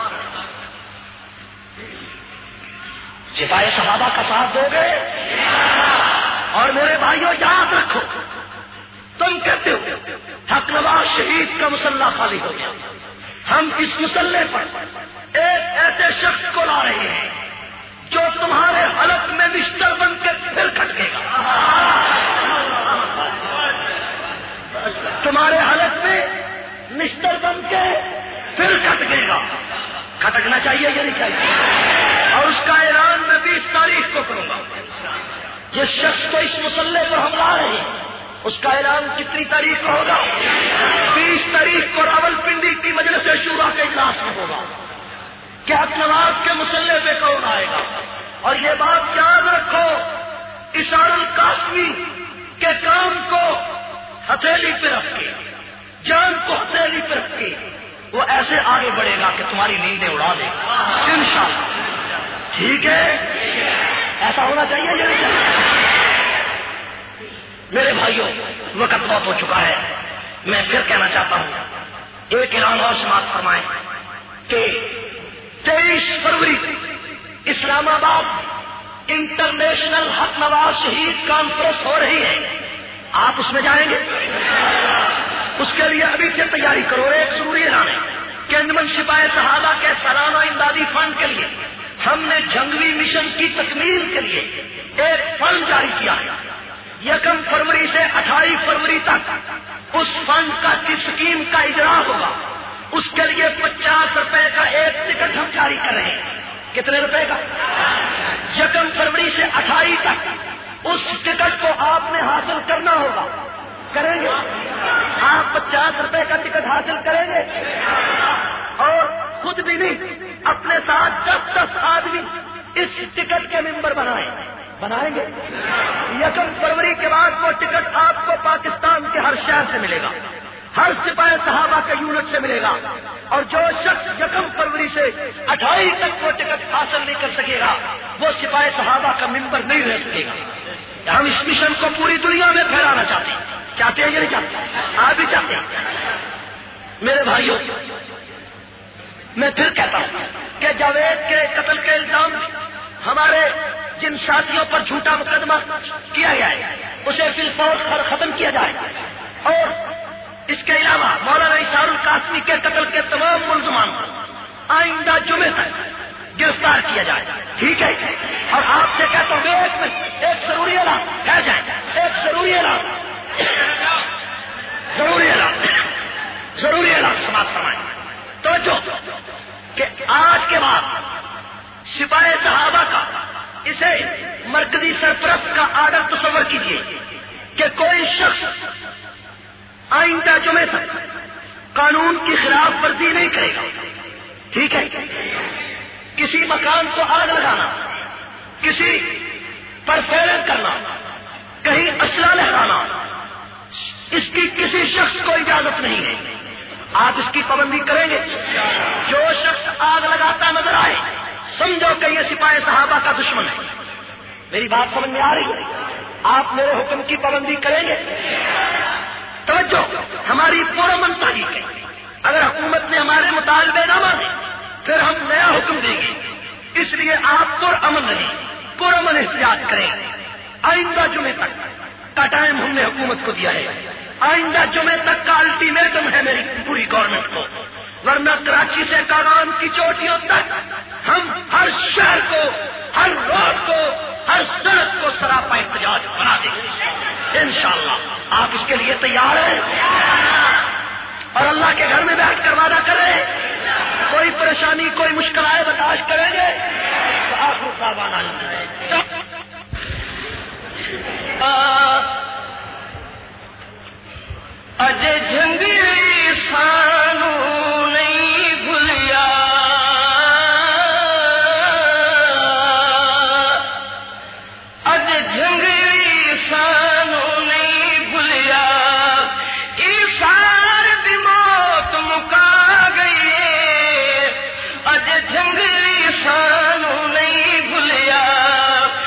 سپاہی صحابہ کا ساتھ دو گے؟ اور میرے بھائیوں یاد رکھو، تم کہتے ہو حق نواز شہید کا مسلح خالی ہو گیا، ہم اس مسلح پر ایک ایسے شخص کو لا رہے ہیں جو تمہارے حلق میں بستر بن کے پھر کھٹکے گا. تمہارے حلق میں بستر بن کے پھر کھٹکے گا. کھٹکنا چاہیے یا نہیں چاہیے؟ اور اس کا اعلان میں 20 تاریخ کو کروں گا. جس شخص کو اس مسلح پر ہم لا رہے ہیں اس کا اعلان کتنی تاریخ کو ہوگا؟ 20 تاریخ کو راولپنڈی کی مجلس شورا کے اجلاس میں ہوگا کہ حق نواز کے مسلح پہ کون آئے گا. اور یہ بات یاد رکھو، اشار القاسمی کے کام کو ہتھیلی پہ رکھ کے، جان کو ہتھیلی پہ رکھ کے وہ ایسے آگے بڑھے گا کہ تمہاری نیندیں اڑا دے انشاءاللہ. ٹھیک ہے؟ ایسا ہونا چاہیے یا نہیں چاہیے؟ میرے بھائیوں وقت بہت ہو چکا ہے، میں پھر کہنا چاہتا ہوں ایک اعلان اور سماعت فرمائیں کہ 23 فروری اسلام آباد انٹرنیشنل حق نواز شہید کانفرنس ہو رہی ہے، آپ اس میں جائیں گے؟ اس کے لیے ابھی سے تیاری کرو۔ ایک ضروری اعلان ہے کہ انجمن سپاہی صحابہ کے سالانہ امدادی فنڈ کے لیے ہم نے جنگوی مشن کی تکمیل کے لیے ایک فنڈ جاری کیا ہے۔ 1 فروری سے 28 فروری تک اس فنڈ کی اسکیم کا اجرا ہوگا۔ اس کے لیے 50 روپے کا ایک ٹکٹ ہم جاری کر رہے ہیں۔ کتنے روپے کا؟ 1 فروری سے 28 تک اس ٹکٹ کو آپ نے حاصل کرنا ہوگا۔ کریں گے؟ آپ 50 روپے کا ٹکٹ حاصل کریں گے اور خود بھی نہیں، اپنے ساتھ 10 آدمی اس ٹکٹ کے ممبر بنائیں گے۔ 1 فروری کے بعد وہ ٹکٹ آپ کو پاکستان کے ہر شہر سے ملے گا، ہر سپاہی صحابہ کے یونٹ سے ملے گا، اور جو شخص 1 فروری سے 28 تک وہ ٹکٹ حاصل نہیں کر سکے گا وہ سپاہی صحابہ کا ممبر نہیں رہ سکے گا۔ ہم اس مشن کو پوری دنیا میں پھیلانا چاہتے ہیں یا نہیں چاہتے؟ آپ بھی چاہتے ہیں؟ میرے بھائیوں میں پھر کہتا ہوں کہ جاوید کے قتل کے الزام میں ہمارے جن ساتھیوں پر جھوٹا مقدمہ کیا گیا ہے اسے فی الفور ختم کیا جائے، اور اس کے علاوہ مولانا اشار القاسمی کے قتل کے تمام ملزمان کو آئندہ جمعے تک گرفتار کیا جائے، ٹھیک ہے؟ اور آپ سے کہتا ہوں ایک ضروری اعلان کہہ جائے، ایک ضروری اعلان سماعت فرمائیں توجہ کہ آج کے بعد سپاہی صحابہ کا اسے مرکزی سرپرست کا آرڈر تصور کیجیے کہ کوئی شخص آئندہ جمعے تک قانون کی خلاف ورزی نہیں کرے گا، ٹھیک ہے؟ کسی مکان کو آگ لگانا، کسی پر فیرن کرنا، کہیں اسلحہ لہرانا، اس کی کسی شخص کو اجازت نہیں ہے۔ آپ اس کی پابندی کریں گے؟ جو شخص آگ لگاتا نظر آئے سمجھو کہ یہ سپاہی صحابہ کا دشمن ہے۔ میری بات سمجھ میں آ رہی ہے؟ آپ میرے حکم کی پابندی کریں گے؟ توجہ، ہماری پرامن تحریک ہے، اگر حکومت نے ہمارے مطالبے نہ مانے پھر ہم نیا حکم دیں گے، اس لیے آپ پرامن رہیں، پرامن احتجاج کریں۔ آئندہ جمعے تک کا ٹائم ہم نے حکومت کو دیا ہے، آئندہ جمعے تک کا الٹیمیٹم ہے میری پوری گورنمنٹ کو، ورنہ کراچی سے کاغان کی چوٹیوں تک ہم ہر شہر کو، ہر روڈ کو، ہر سڑک کو سراپا احتجاج بنا دیں گے انشاءاللہ۔ آپ اس کے لیے تیار ہیں؟ اور اللہ کے گھر میں بیٹھ کر وعدہ کریں کوئی پریشانی کوئی مشکل آئے برداشت کریں گے تو آپ کو صاحبانہ اج جھنگری سانو نہیں بھولیا، اج جھنگری سانو نہیں بھولیا، ایسار دی موت مکا گئی ہے، اج جھنگری سانو نہیں بھولیا،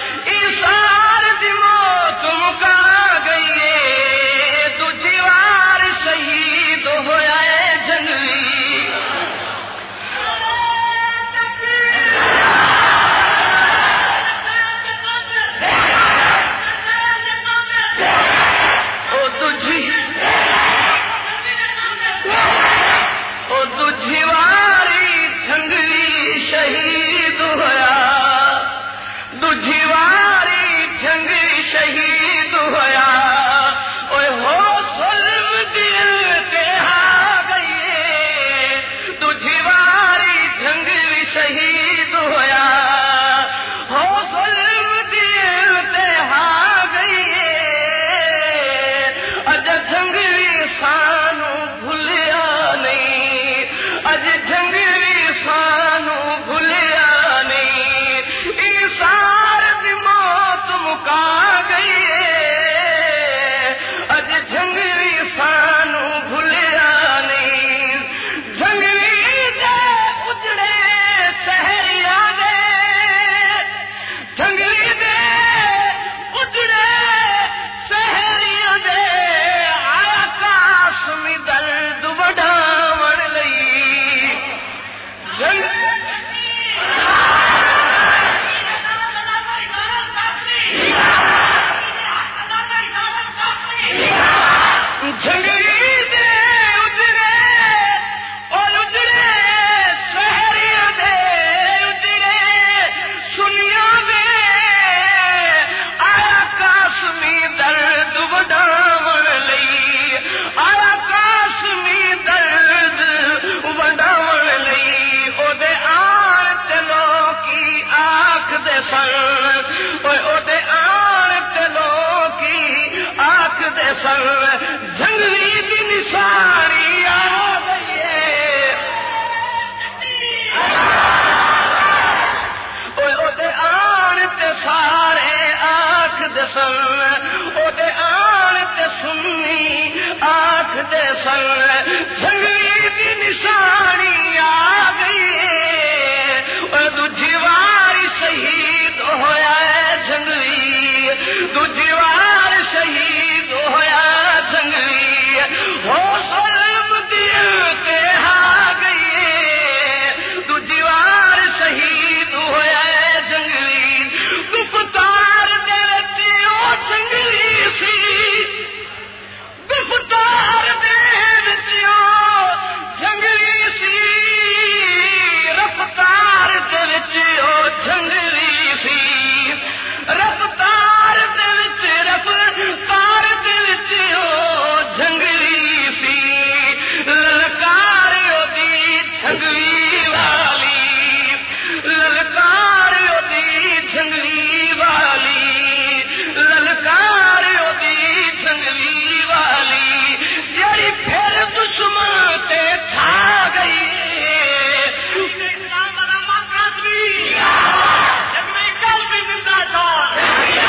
دے سن او دے آن تے لوکی آکھ دے سن جنگلی دی نشانی آ گئی ہے او دے آن تے سارے آکھ دے سن او دے آن تے سنی آکھ دے سن جنگلی دی نشانی آ گئی ہے دوجی وار شہید ہویا ہے جنگلی دوجی وار شہید ہویا جنگلی ہو ظلم دل تے آ گئی ہے دوجی وار شہید ہویا ہے جنگلی گفتار دے وچ او جنگلی سی گفتار دے وچ او جنگلی سی رفتار دے وچ او جنگلی سی رفتار دے وچ رفتار دے وچ او جنگلی سی للکار او دی جنگلی والی للکار او دی جنگلی والی للکار او دی جنگلی والی جڑی پھر دشمن تے تھا گئی اسلام دا مقصد بھی جب میں کل بھی زندہ تھا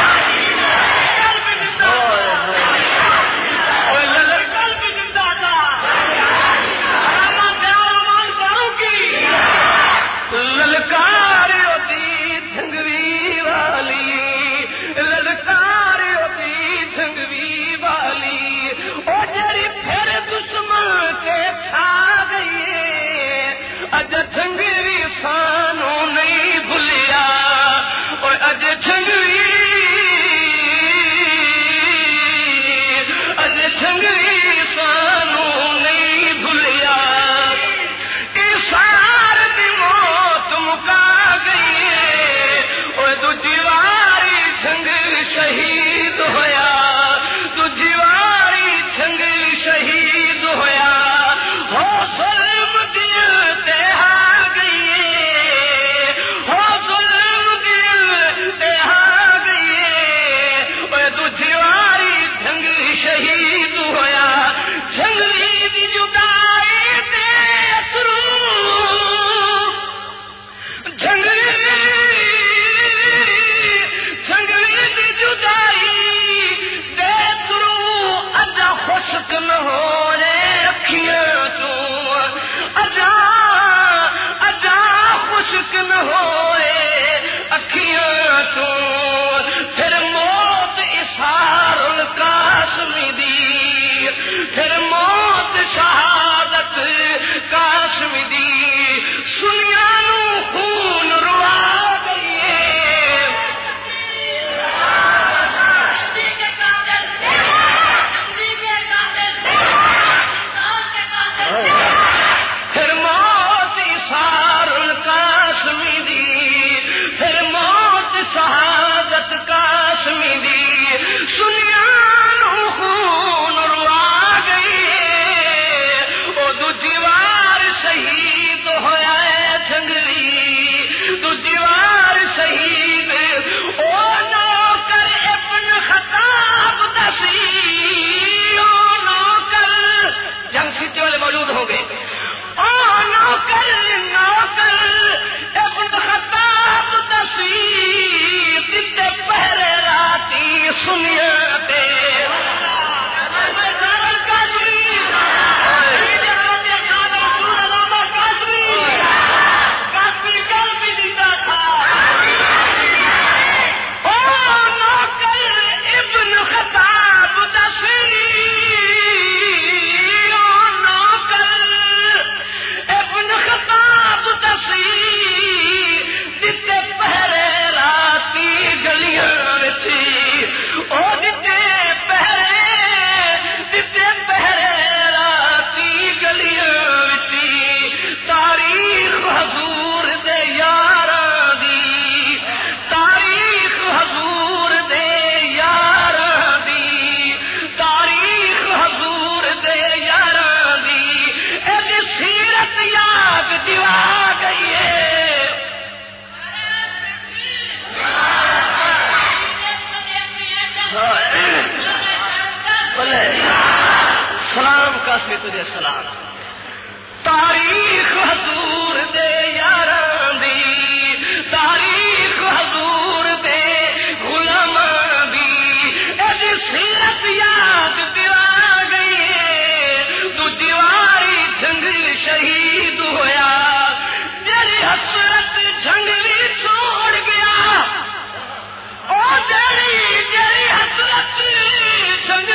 کے تجھے سلام تاریخ حضور دے یاراں دی تاریخ حضور دے غلاماں دی اے سیرت یاد دلا گئی تو دیواری جنگ شہید ہویا جڑی حسرت جنگ بھی چھوڑ گیا او جڑی حسرت جنگ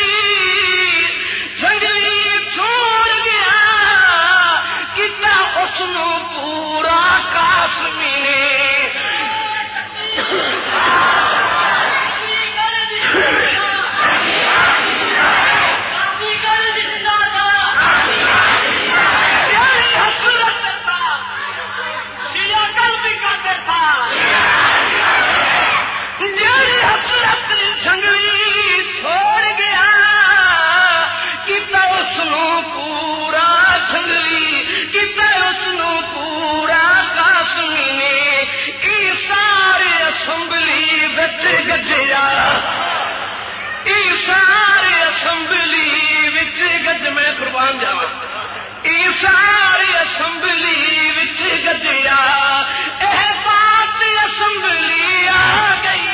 چھوڑ گیا کتا اس نو پورا قاسمی نے سارے اسمبلی وچ گج میں قربان جاواں ساری اسمبلی وچ گجیا اے بات اسمبلی آ گئی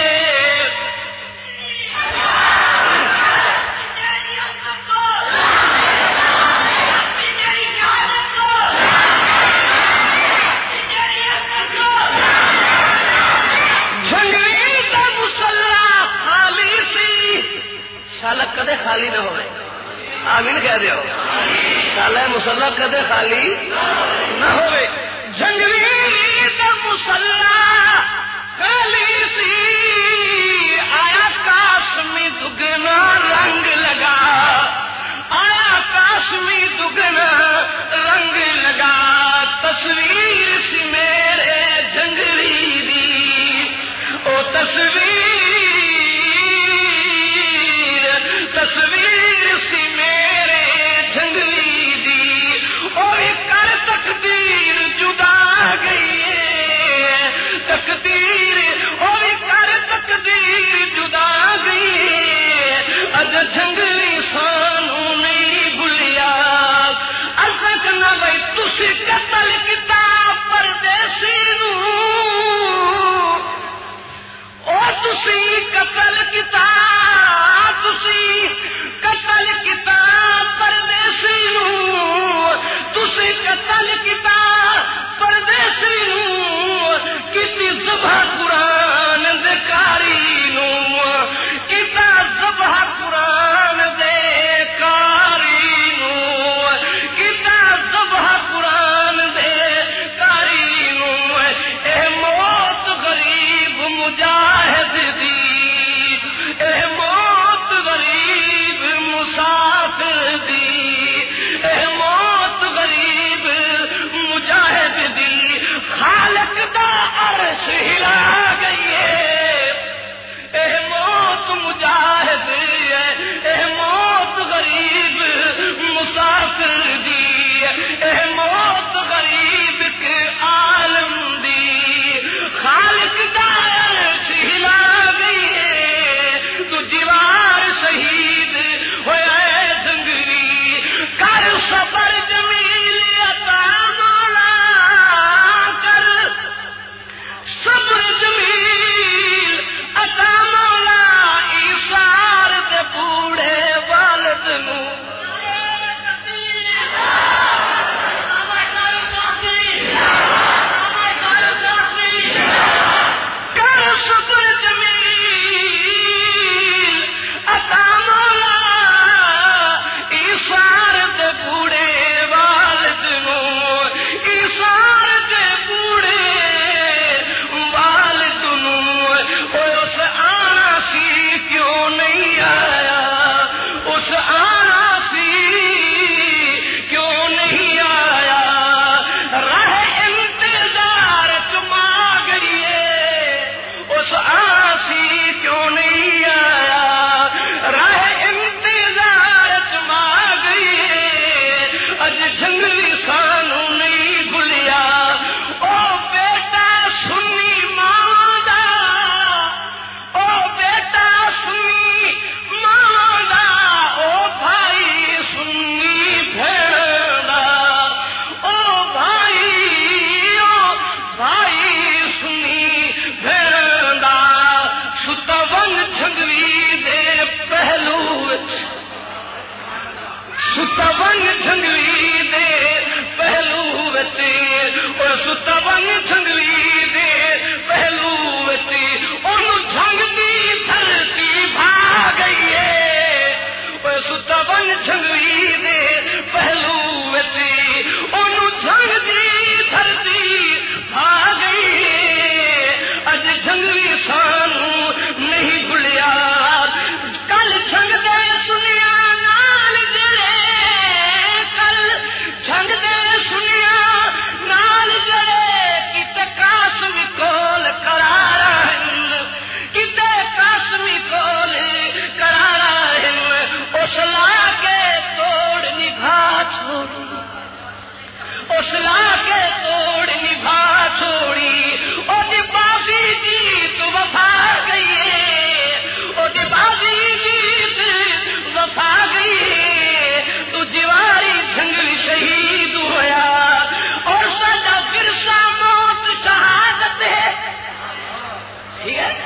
سالہ کدے خالی نہ ہوئے آمین کہہ دیو سالہ مسلح کدے خالی نہ ہوئے جنگلی دا مسلح خالی سی آیا کاسمی دگنا رنگ لگا آیا کاسمی دگنا رنگ لگا تصویر سی میرے جنگلی دی او تصویر سی میرے جنگلی دی اور کر تقدیر جدا گئی تقدیر اور کر تقدیر جدا گئی اج جنگلی سانو نہیں بھولیا ارتک نہ بھائی تسی قتل کتا پردیسی نو اور تسی قتل کتا قتل کتا پردیسی نو تسی قتل کتا پردیسی نو کسی ذبح قرآن دے کاری نو کتا ذبح قرآن دے کاری نو کتا ذبح قرآن دے کاری نو اے موت غریب مجاہد دی اے موت غریب مسافر دی اے موت غریب مجاہد دی خالق دا عرش ہلا گئی اے موت مجاہد اے موت غریب مسافر دی اے موت غریب کے عالم دی خالق دا عرش ٹھیک ہے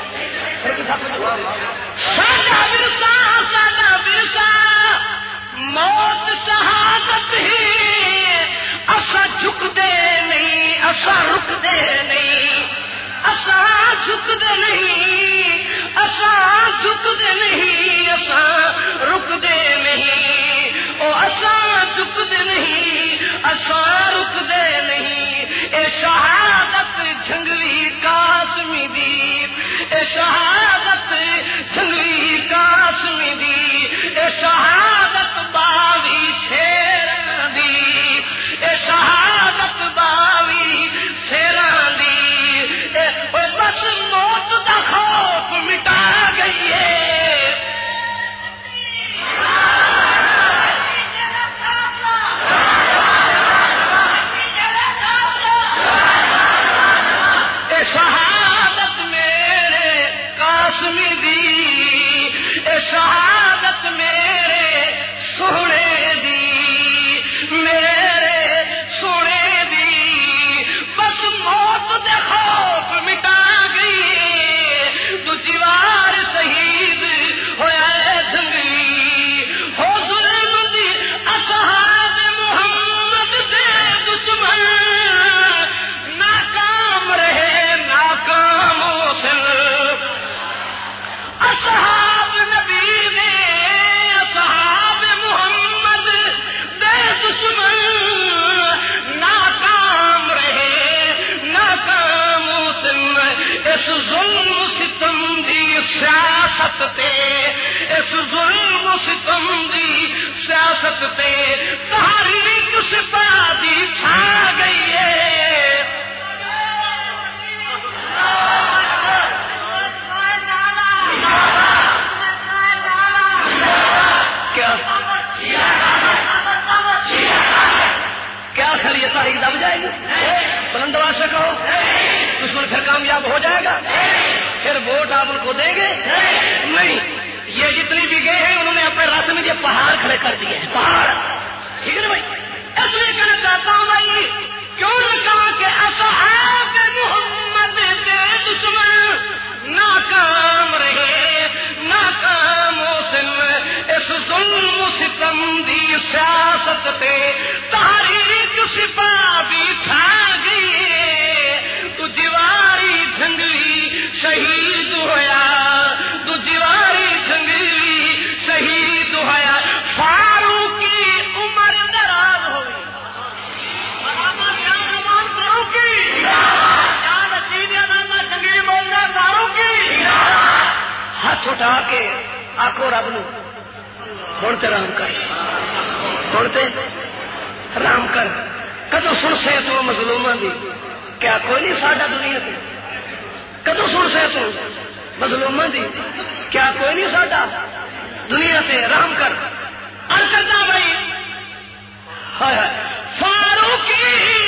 ساڈا ورثہ موت شہادت ہی اسا جھکدے نہیں اسا رکدے نہیں اسا جھکدے نہیں اسا جھکدے نہیں اسا رکدے نہیں او اسا جھکدے نہیں اسا رکدے نہیں اے شہادت جھنگوی قاسمی دی اے شہادت جھنگوی قاسمی دی اے شہادت باوی شیراں دی اے شہادت باوی شیراں دی اے بس موت دا خوف مٹا گئی ہے اے شہادت میرے قاسمی دی اے شہادت میرے سونے دی میرے سونے دی بس موت دے خوف مٹا گئی تو دیوار شہید ہویا جنگی ہو ظلم دی اصحاب محمد دے دشمن ناکام رہے ناکام حسن اصحاب نبی نے اصحاب محمد دے دشمن ناکام رہے ناکام حسن اس ظلم ستم دی سیاست تے اس ظلم ستم دی سیاست تے تحریک سپاہ دی چھا گئی ہے کیا خیر یہ تاریخ دب جائے گی بلند آواز سے کہو دشمن پھر کامیاب ہو جائے گا پھر ووٹ آپ ان کو دیں گے نہیں یہ جتنی بھی گئے ہیں انہوں نے اپنے راستے میں یہ پہاڑ کھڑے کر دیے ہیں پہاڑ ٹھیک ہے نا بھائی اس لیے کہنا چاہتا ہوں بھائی کیوں نے کہا کہ اصحاب محمد کے دشمن ناکام رہے ناکام حسن اس ظلم ستم دی سیاست تے تحریک سپاہ بھی چھا گئی تو دیواری جھنگلی شہید ہویا تو دیواری جھنگلی شہید ہویا فاروقی عمر دراز ہوئی جنگلی بولنا فاروقی ہاتھ اٹھا کے آخو رب نو تھوڑتے رام کر تھوڑتے رام کر کدو سن سے تو مظلوماں دی کیا کوئی نہیں ساڈا دنیا تے کدو سن سے تو مظلوماں دی کیا کوئی نہیں ساڈا دنیا تے رام کر ارکتا بھائی ہائے فاروقی